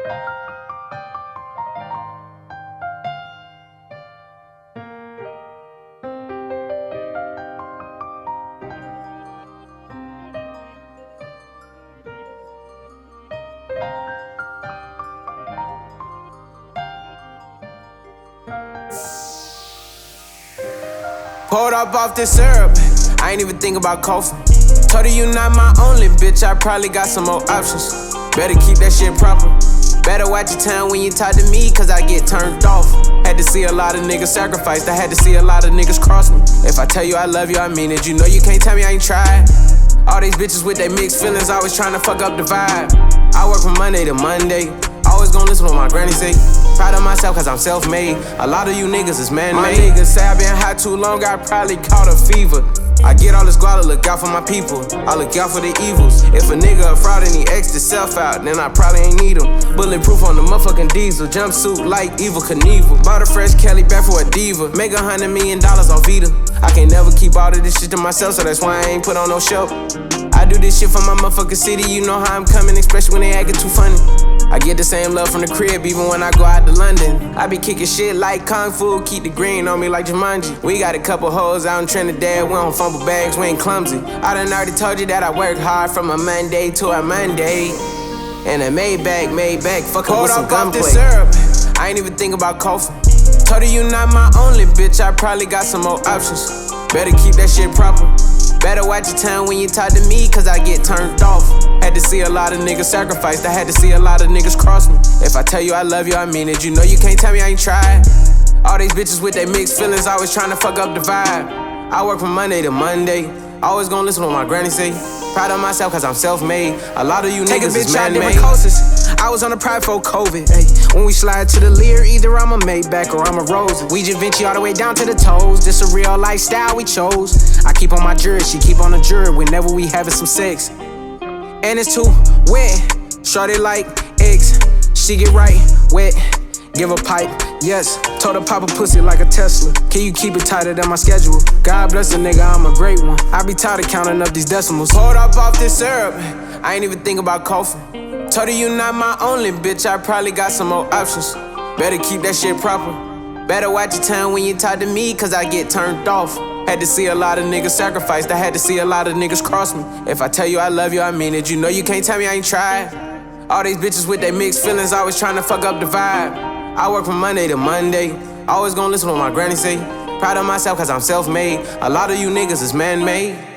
Pulled up off this syrup, I ain't even think about coughing. Told her you not my only bitch, I probably got some more options. Better keep that shit proper. Better watch your time when you talk to me, cause I get turned off. Had to see a lot of niggas sacrificed, I had to see a lot of niggas cross me. If I tell you I love you, I mean it. You know you can't tell me I ain't tried. All these bitches with their mixed feelings, always trying to fuck up the vibe. I work from Monday to Monday, always gonna listen to what my granny say. Proud of myself cause I'm self-made. A lot of you niggas is man-made. My niggas say I been high too long, I probably caught a fever. I get all this guala, look out for my people. I look out for the evils. If a nigga a fraud and he X'd himself out, then I probably ain't need him. Bulletproof on the motherfucking diesel. Jumpsuit like Evil Knievel. Bought a fresh Kelly back for a diva. Make $100 million off Vita. I can't never keep all of this shit to myself, so that's why I ain't put on no show. I do this shit for my motherfucking city, you know how I'm coming, especially when they acting too funny. I get the same love from the crib even when I go out to London. I be kicking shit like Kung Fu, keep the green on me like Jumanji. We got a couple hoes out in Trinidad, we don't fumble bags, we ain't clumsy. I done already told you that I work hard from a Monday to a Monday. And a Maybach, fucking with some gunplay. Syrup, I ain't even think about coughing. Told her you not my only bitch, I probably got some more options. Better keep that shit proper. Better watch your time when you talk to me, cause I get turned off. Had to see a lot of niggas sacrificed, I had to see a lot of niggas cross me. If I tell you I love you, I mean it. You know you can't tell me I ain't tried. All these bitches with their mixed feelings, always trying to fuck up the vibe. I work from Monday to Monday, always gonna listen to what my granny say. Proud of myself cause I'm self-made. A lot of you niggas is man-made. I was on a pride for COVID, ayy. When we slide to the Lear, either I'm a Maybach or I'm a Rose. We Givenchy all the way down to the toes. This a real lifestyle we chose. I keep on my jury, she keep on the jury whenever we having some sex. And it's too wet, shorty like eggs. She get right wet, give a pipe, yes. Told her pop a pussy like a Tesla. Can you keep it tighter than my schedule? God bless the nigga, I'm a great one. I be tired of counting up these decimals. Pulled up off this syrup, I ain't even think about coughing. Told her you not my only bitch, I probably got some more options. Better keep that shit proper. Better watch your time when you talk to me, cause I get turned off. Had to see a lot of niggas sacrificed, I had to see a lot of niggas cross me. If I tell you I love you, I mean it. You know you can't tell me I ain't tried. All these bitches with their mixed feelings, always trying to fuck up the vibe. I work from Monday to Monday, always gonna listen to what my granny say. Proud of myself cause I'm self-made. A lot of you niggas is man-made.